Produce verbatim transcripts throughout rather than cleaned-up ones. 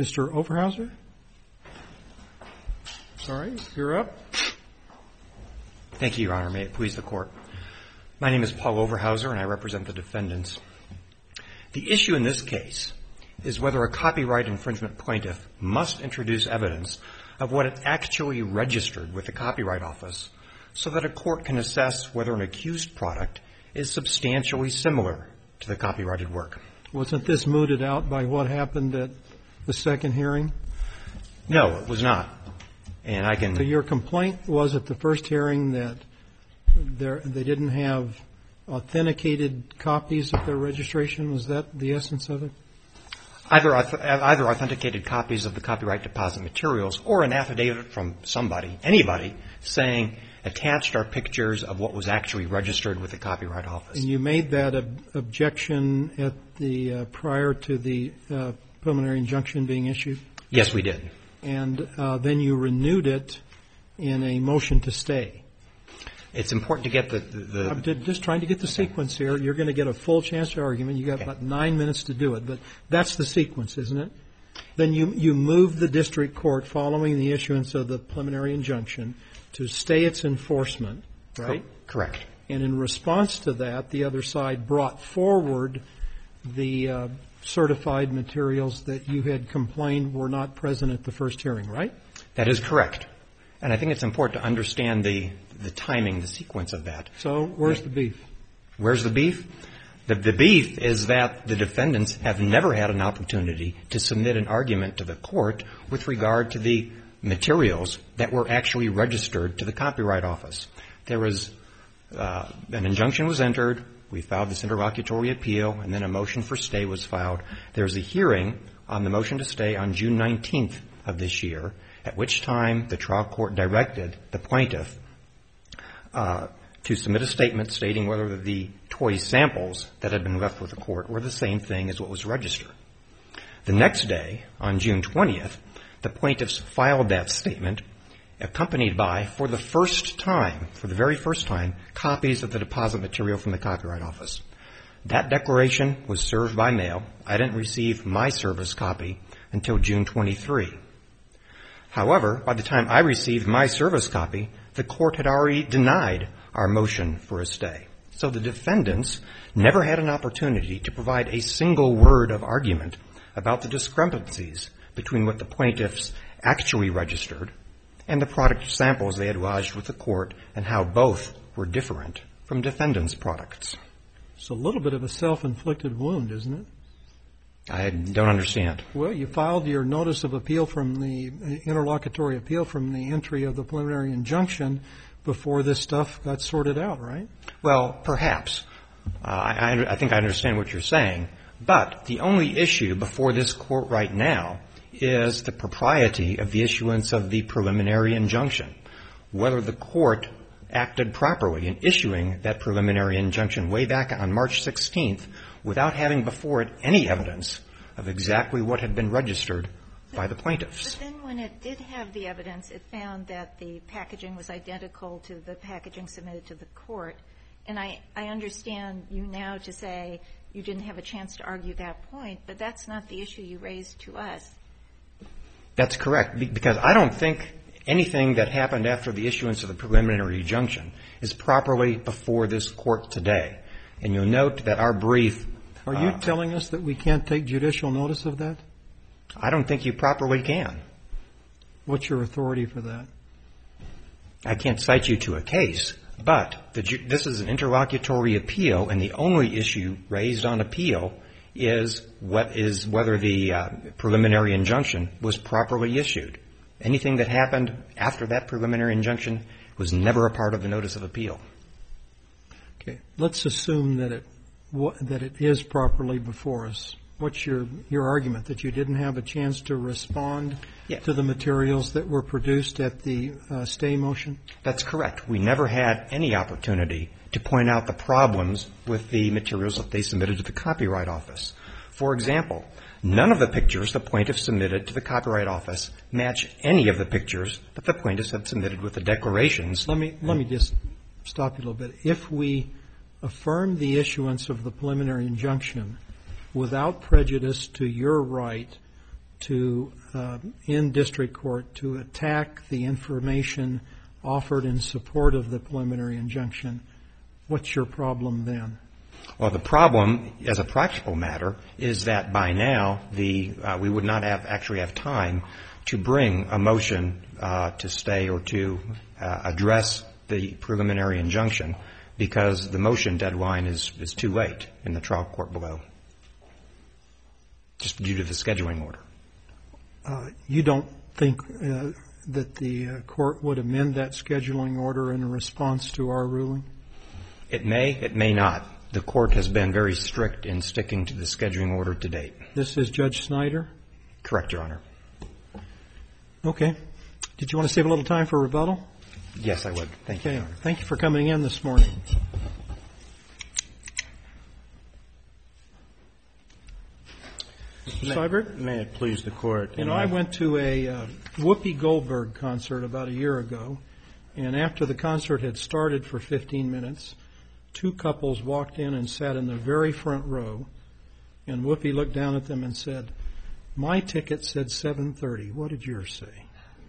Mister Overhauser? Sorry, you're up. Thank you, Your Honor. May it please the Court. My name is Paul Overhauser, and I represent the defendants. The issue in this case is whether a copyright infringement plaintiff must introduce evidence of what it actually registered with the Copyright Office so that a court can assess whether an accused product is substantially similar to the copyrighted work. Wasn't this mooted out by what happened at the second hearing? No, it was not. And I can... So your complaint was at the first hearing that there, they didn't have authenticated copies of their registration? Was that the essence of it? Either, either authenticated copies of the copyright deposit materials or an affidavit from somebody, anybody, saying attached are pictures of what was actually registered with the Copyright Office. And you made that ob- objection at the uh, prior to the uh, preliminary injunction being issued? Yes, we did. And uh, then you renewed it in a motion to stay. It's important to get the... the, the I'm just trying to get the okay. sequence here. You're going to get a full chance to argument. You've got okay. about nine minutes to do it. But that's the sequence, isn't it? Then you, you moved the district court following the issuance of the preliminary injunction to stay its enforcement, right? Correct. And in response to that, the other side brought forward the uh, certified materials that you had complained were not present at the first hearing, right? That is correct. And I think it's important to understand the, the timing, the sequence of that. So where's the beef? Where's the beef? The, the beef is that the defendants have never had an opportunity to submit an argument to the court with regard to the materials that were actually registered to the Copyright Office. There was uh, an injunction was entered. We filed this interlocutory appeal, and then a motion for stay was filed. There was a hearing on the motion to stay on June nineteenth of this year, at which time the trial court directed the plaintiff uh, to submit a statement stating whether the toy samples that had been left with the court were the same thing as what was registered. The next day, on June twentieth, the plaintiffs filed that statement accompanied by, for the first time, for the very first time, copies of the deposit material from the Copyright Office. That declaration was served by mail. I didn't receive my service copy until June twenty-third. However, by the time I received my service copy, the court had already denied our motion for a stay. So the defendants never had an opportunity to provide a single word of argument about the discrepancies between what the plaintiffs actually registered and the product samples they had lodged with the court and how both were different from defendants' products. It's a little bit of a self-inflicted wound, isn't it? I don't understand. Well, you filed your notice of appeal from the interlocutory appeal from the entry of the preliminary injunction before this stuff got sorted out, right? Well, perhaps. Uh, I, I think I understand what you're saying. But the only issue before this court right now is the propriety of the issuance of the preliminary injunction, whether the court acted properly in issuing that preliminary injunction way back on March sixteenth without having before it any evidence of exactly what had been registered by the plaintiffs. But then when it did have the evidence, it found that the packaging was identical to the packaging submitted to the court. And I, I understand you now to say you didn't have a chance to argue that point, but that's not the issue you raised to us. That's correct, because I don't think anything that happened after the issuance of the preliminary injunction is properly before this court today. And you'll note that our brief... Are you uh, telling us that we can't take judicial notice of that? I don't think you properly can. What's your authority for that? I can't cite you to a case, but the, this is an interlocutory appeal, and the only issue raised on appeal is what is whether the uh, preliminary injunction was properly issued. Anything that happened after that preliminary injunction was never a part of the notice of appeal. Okay. Let's assume that it that it is properly before us. What's your your argument, that you didn't have a chance to respond yeah. to the materials that were produced at the uh, stay motion? That's correct. We never had any opportunity to point out the problems with the materials that they submitted to the Copyright Office. For example, none of the pictures the plaintiffs submitted to the Copyright Office match any of the pictures that the plaintiffs had submitted with the declarations. Let me let me just stop you a little bit. If we affirm the issuance of the preliminary injunction without prejudice to your right to, uh, in district court, to attack the information offered in support of the preliminary injunction, what's your problem then? Well, the problem, as a practical matter, is that by now the uh, we would not have actually have time to bring a motion uh, to stay or to uh, address the preliminary injunction, because the motion deadline is, is too late in the trial court below, just due to the scheduling order. Uh, you don't think uh, that the uh, court would amend that scheduling order in response to our ruling? It may, it may not. The court has been very strict in sticking to the scheduling order to date. This is Judge Snyder? Correct, Your Honor. Okay. Did you want to save a little time for rebuttal? Yes, I would. Thank you, Okay. Your Honor. Thank you for coming in this morning. Mister Seibert? May it please the Court. You know, I went to a uh, Whoopi Goldberg concert about a year ago, and after the concert had started for fifteen minutes, two couples walked in and sat in the very front row, and Whoopi looked down at them and said, "My ticket said seven thirty. What did yours say?"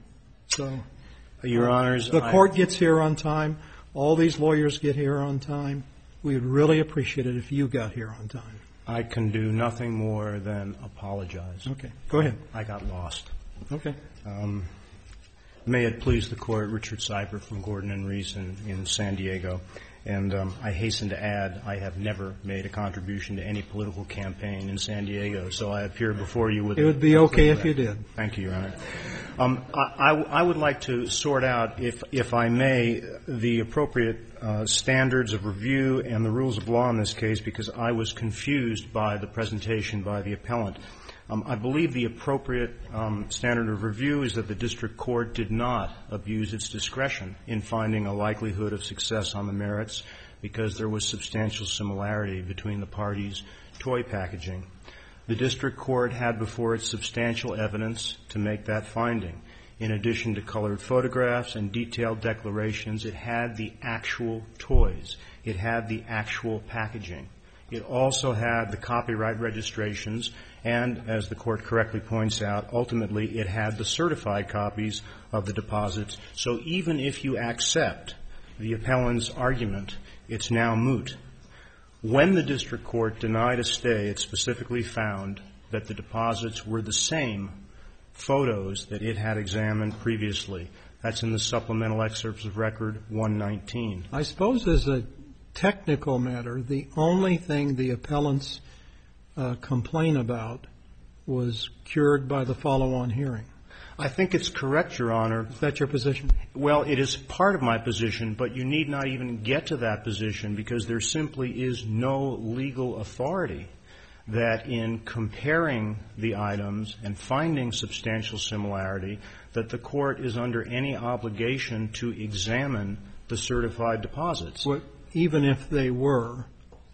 So, Your Honors, the I, court gets here on time. All these lawyers get here on time. We would really appreciate it if you got here on time. I can do nothing more than apologize. Okay. Go ahead. I got lost. Okay. Um, may it please the Court, Richard Seibert from Gordon and Reese in, in San Diego. And um, I hasten to add, I have never made a contribution to any political campaign in San Diego, so I appear before you with... It would be okay if you did. Thank you, Your Honor. Um, I, I, I would like to sort out, if, if I may, the appropriate uh, standards of review and the rules of law in this case, because I was confused by the presentation by the appellant. Um, I believe the appropriate um, standard of review is that the district court did not abuse its discretion in finding a likelihood of success on the merits, because there was substantial similarity between the parties' toy packaging. The district court had before it substantial evidence to make that finding. In addition to colored photographs and detailed declarations, it had the actual toys. It had the actual packaging. It also had the copyright registrations, and, as the Court correctly points out, ultimately it had the certified copies of the deposits. So even if you accept the appellant's argument, it's now moot. When the district court denied a stay, it specifically found that the deposits were the same photos that it had examined previously. That's in the supplemental excerpts of Record one nineteen. I suppose as a technical matter, the only thing the appellants uh, complain about was cured by the follow-on hearing. I think it's correct, Your Honor. Is that your position? Well, it is part of my position, but you need not even get to that position, because there simply is no legal authority that in comparing the items and finding substantial similarity, that the court is under any obligation to examine the certified deposits. What, even if they were,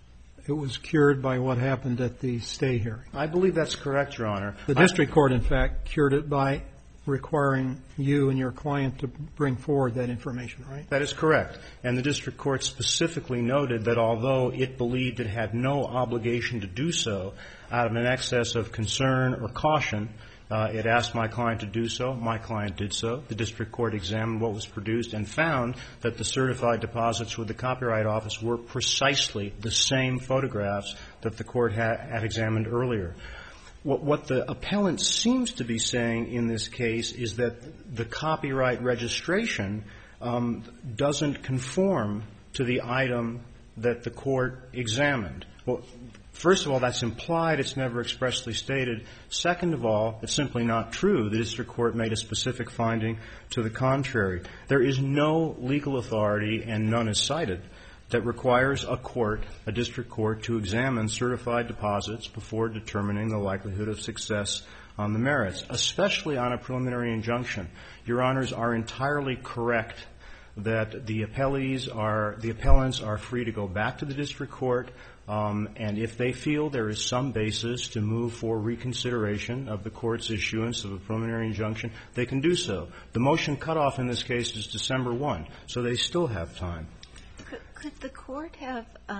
it was cured by what happened at the stay hearing. I believe that's correct, Your Honor. The district court, in fact, cured it by requiring you and your client to bring forward that information, right? That is correct. And the district court specifically noted that although it believed it had no obligation to do so, out of an excess of concern or caution, uh, it asked my client to do so. My client did so. The district court examined what was produced and found that the certified deposits with the Copyright Office were precisely the same photographs that the court had, had examined earlier. What, what the appellant seems to be saying in this case is that the copyright registration um, doesn't conform to the item that the court examined. Well, first of all, that's implied. It's never expressly stated. Second of all, it's simply not true. The district court made a specific finding to the contrary. There is no legal authority, and none is cited, that requires a court, a district court, to examine certified deposits before determining the likelihood of success on the merits, especially on a preliminary injunction. Your Honors are entirely correct that the appellees are, the appellants are free to go back to the district court, um, and if they feel there is some basis to move for reconsideration of the court's issuance of a preliminary injunction, they can do so. The motion cutoff in this case is December first, so they still have time. Could, could the court have um,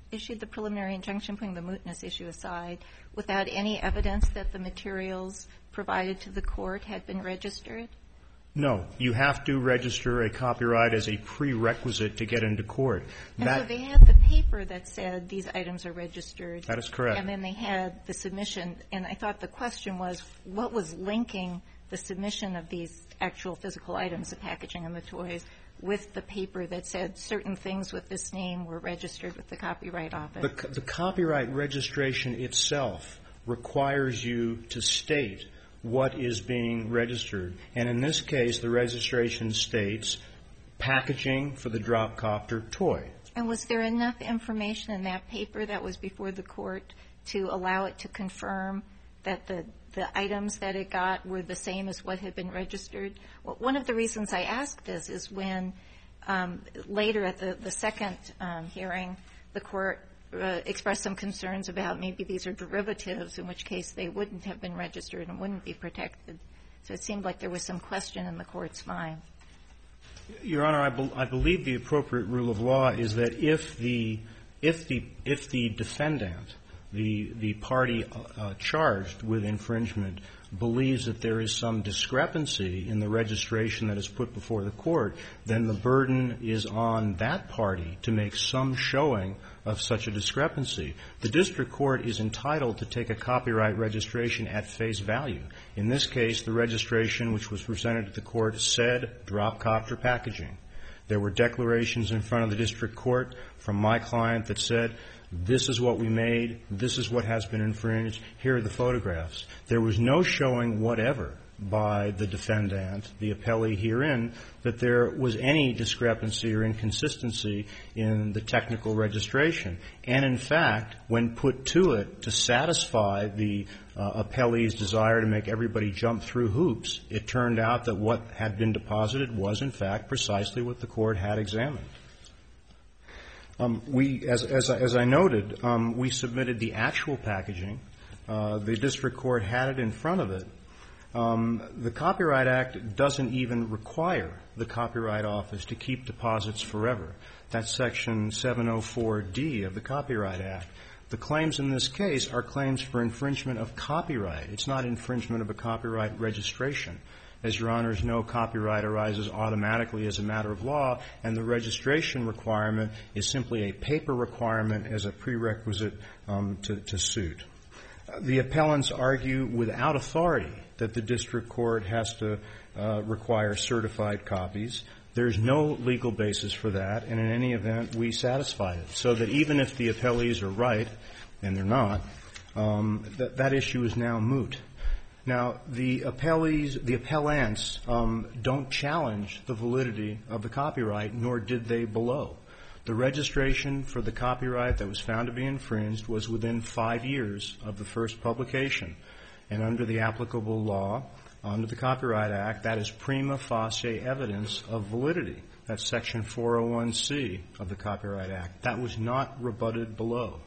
issued the preliminary injunction, putting the mootness issue aside, without any evidence that the materials provided to the court had been registered? No. You have to register a copyright as a prerequisite to get into court. And that, so they had the paper that said these items are registered. That is correct. And then they had the submission. And I thought the question was, what was linking the submission of these actual physical items, the packaging and the toys, with the paper that said certain things with this name were registered with the Copyright Office? The, the copyright registration itself requires you to state what is being registered. And in this case, the registration states packaging for the Dropcopter toy. And was there enough information in that paper that was before the court to allow it to confirm that the, the items that it got were the same as what had been registered? Well, one of the reasons I ask this is when um, later at the, the second um, hearing, the court Uh, expressed some concerns about maybe these are derivatives, in which case they wouldn't have been registered and wouldn't be protected. So it seemed like there was some question in the court's mind. Your Honor, I, be- I believe the appropriate rule of law is that if the if the if the defendant, the the party uh, charged with infringement, believes that there is some discrepancy in the registration that is put before the court, then the burden is on that party to make some showing of such a discrepancy. The district court is entitled to take a copyright registration at face value. In this case, the registration which was presented to the court said Dropcopter packaging. There were declarations in front of the district court from my client that said, this is what we made, this is what has been infringed, here are the photographs. There was no showing whatever by the defendant, the appellee herein, that there was any discrepancy or inconsistency in the technical registration. And in fact, when put to it to satisfy the uh, appellee's desire to make everybody jump through hoops, it turned out that what had been deposited was in fact precisely what the court had examined. Um, we, as, as, as I noted, um, we submitted the actual packaging. Uh, the district court had it in front of it. Um, the Copyright Act doesn't even require the Copyright Office to keep deposits forever. That's Section seven oh four D of the Copyright Act. The claims in this case are claims for infringement of copyright. It's not infringement of a copyright registration. As Your Honors know, copyright arises automatically as a matter of law, and the registration requirement is simply a paper requirement as a prerequisite um, to, to suit. The appellants argue without authority that the district court has to uh, require certified copies. There's no legal basis for that, and in any event, we satisfy it. So that even if the appellees are right, and they're not, um, that, that issue is now moot. Now, the appellees, the appellants um, don't challenge the validity of the copyright, nor did they below. The registration for the copyright that was found to be infringed was within five years of the first publication. And under the applicable law, under the Copyright Act, that is prima facie evidence of validity. That's Section four oh one C of the Copyright Act. That was not rebutted below.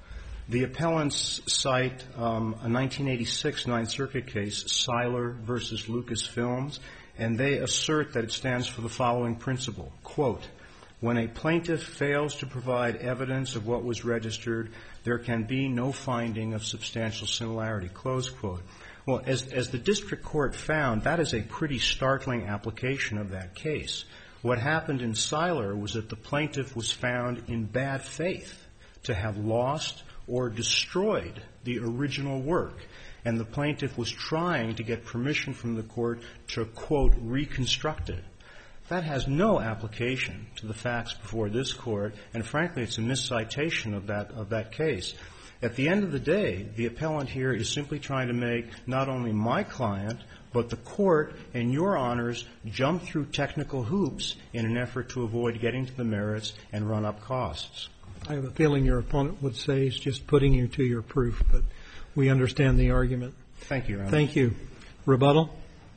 The appellants cite um, a nineteen eighty-six Ninth Circuit case, Seiler versus Lucasfilms, and they assert that it stands for the following principle, quote, when a plaintiff fails to provide evidence of what was registered, there can be no finding of substantial similarity, close quote. Well, as, as the district court found, that is a pretty startling application of that case. What happened in Seiler was that the plaintiff was found in bad faith to have lost or destroyed the original work, and the plaintiff was trying to get permission from the court to, quote, reconstruct it. That has no application to the facts before this court, and frankly, it's a miscitation of that, of that case. At the end of the day, the appellant here is simply trying to make not only my client, but the court and your honors jump through technical hoops in an effort to avoid getting to the merits and run up costs. I have a feeling your opponent would say he's just putting you to your proof, but we understand the argument. Thank you, Your Honor. Thank you. Rebuttal?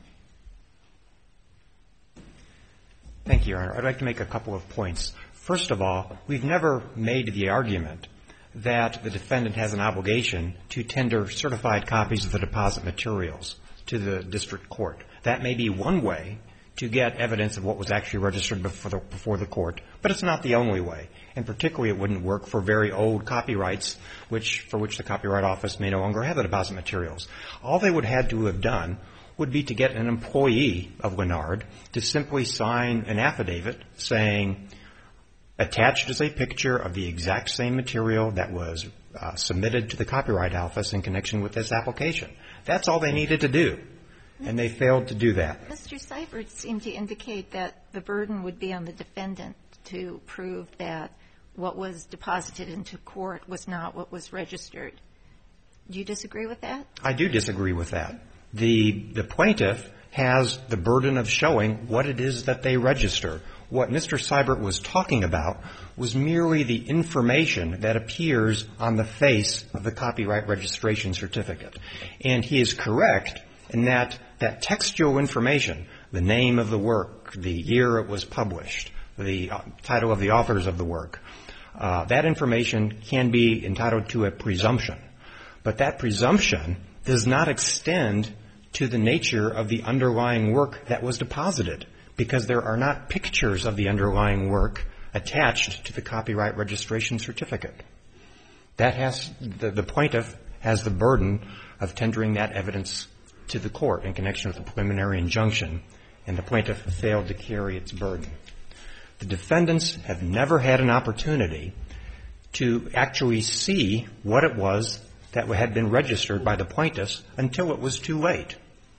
Thank you, Your Honor. I'd like to make a couple of points. First of all, we've never made the argument that the defendant has an obligation to tender certified copies of the deposit materials to the district court. That may be one way to get evidence of what was actually registered before the, before the court, but it's not the only way. And particularly it wouldn't work for very old copyrights, which, for which the Copyright Office may no longer have the deposit materials. All they would have to have done would be to get an employee of Lennard to simply sign an affidavit saying, attached is a picture of the exact same material that was uh, submitted to the Copyright Office in connection with this application. That's all they needed to do, and they failed to do that. Mister Seibert seemed to indicate that the burden would be on the defendant to prove that what was deposited into court was not what was registered. Do you disagree with that? I do disagree with that. The, the plaintiff has the burden of showing what it is that they register. What Mister Seibert was talking about was merely the information that appears on the face of the copyright registration certificate. And he is correct in that that textual information, the name of the work, the year it was published, the uh, title of the authors of the work, uh, that information can be entitled to a presumption. But that presumption does not extend to the nature of the underlying work that was deposited, because there are not pictures of the underlying work attached to the copyright registration certificate. That has, the, the plaintiff has the burden of tendering that evidence to the court in connection with the preliminary injunction, and the plaintiff failed to carry its burden. The defendants have never had an opportunity to actually see what it was that had been registered by the plaintiffs until it was too late.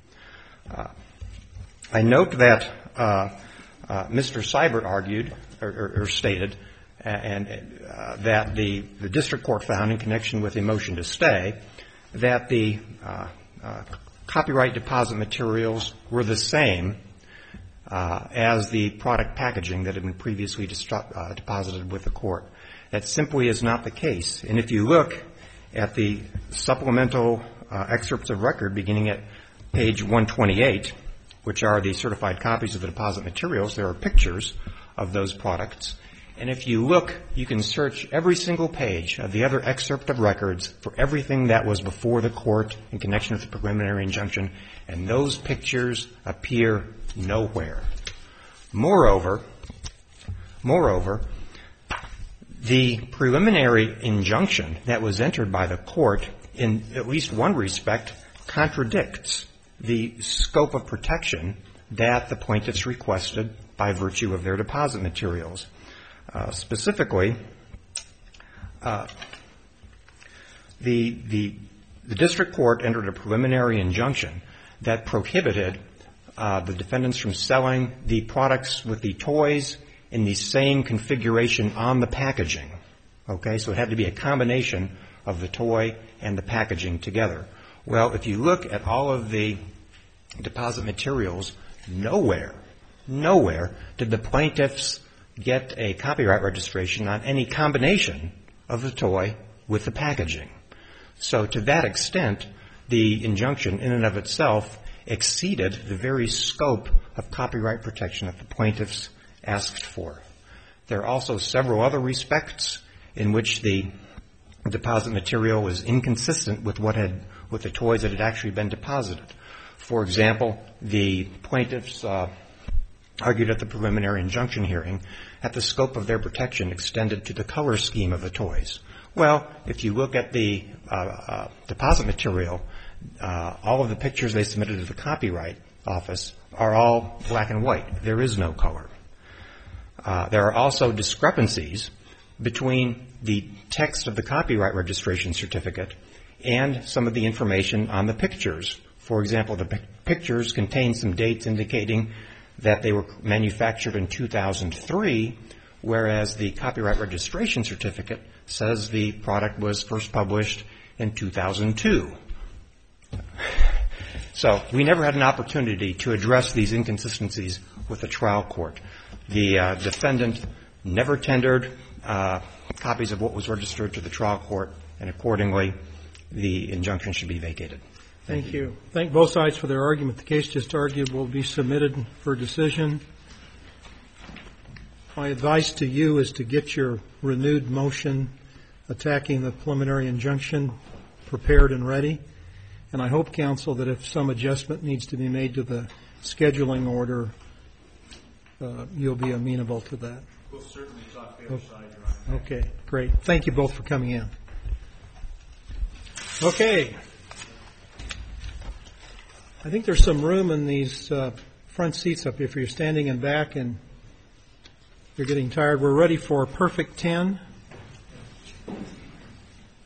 Uh, I note that uh, uh, Mister Seibert argued or, or, or stated and uh, that the, the district court found in connection with a motion to stay that the uh, uh, copyright deposit materials were the same uh, as the product packaging that had been previously destru- uh, deposited with the court. That simply is not the case. And if you look at the supplemental uh, excerpts of record beginning at page one twenty-eight, which are the certified copies of the deposit materials, there are pictures of those products. And if you look, you can search every single page of the other excerpt of records for everything that was before the court in connection with the preliminary injunction, and those pictures appear nowhere. Moreover, moreover, the preliminary injunction that was entered by the court in at least one respect contradicts the scope of protection that the plaintiffs requested by virtue of their deposit materials. Uh, specifically, uh, the, the, the district court entered a preliminary injunction that prohibited uh, the defendants from selling the products with the toys in the same configuration on the packaging. Okay, so it had to be a combination of the toy and the packaging together. Well, if you look at all of the deposit materials, nowhere, nowhere did the plaintiffs get a copyright registration on any combination of the toy with the packaging. So to that extent, the injunction in and of itself exceeded the very scope of copyright protection that the plaintiffs asked for. There are also several other respects in which the deposit material was inconsistent with what had, with the toys that had actually been deposited. For example, the plaintiffs uh, argued at the preliminary injunction hearing that the scope of their protection extended to the color scheme of the toys. Well, if you look at the uh, uh, deposit material, uh, all of the pictures they submitted to the Copyright Office are all black and white. There is no color. Uh, there are also discrepancies between the text of the copyright registration certificate and some of the information on the pictures. For example, the p- pictures contain some dates indicating that they were manufactured in two thousand three, whereas the copyright registration certificate says the product was first published in two thousand two. So we never had an opportunity to address these inconsistencies with the trial court. The uh, defendant never tendered uh, copies of what was registered to the trial court, and accordingly, the injunction should be vacated. Thank you. Thank both sides for their argument. The case just argued will be submitted for decision. My advice to you is to get your renewed motion attacking the preliminary injunction prepared and ready. And I hope, counsel, that if some adjustment needs to be made to the scheduling order, uh, you'll be amenable to that. We'll certainly talk to the other side, Your Honor. Okay, great. Thank you both for coming in. Okay. I think there's some room in these uh, front seats up here if you're standing in back and you're getting tired. We're ready for Perfect ten.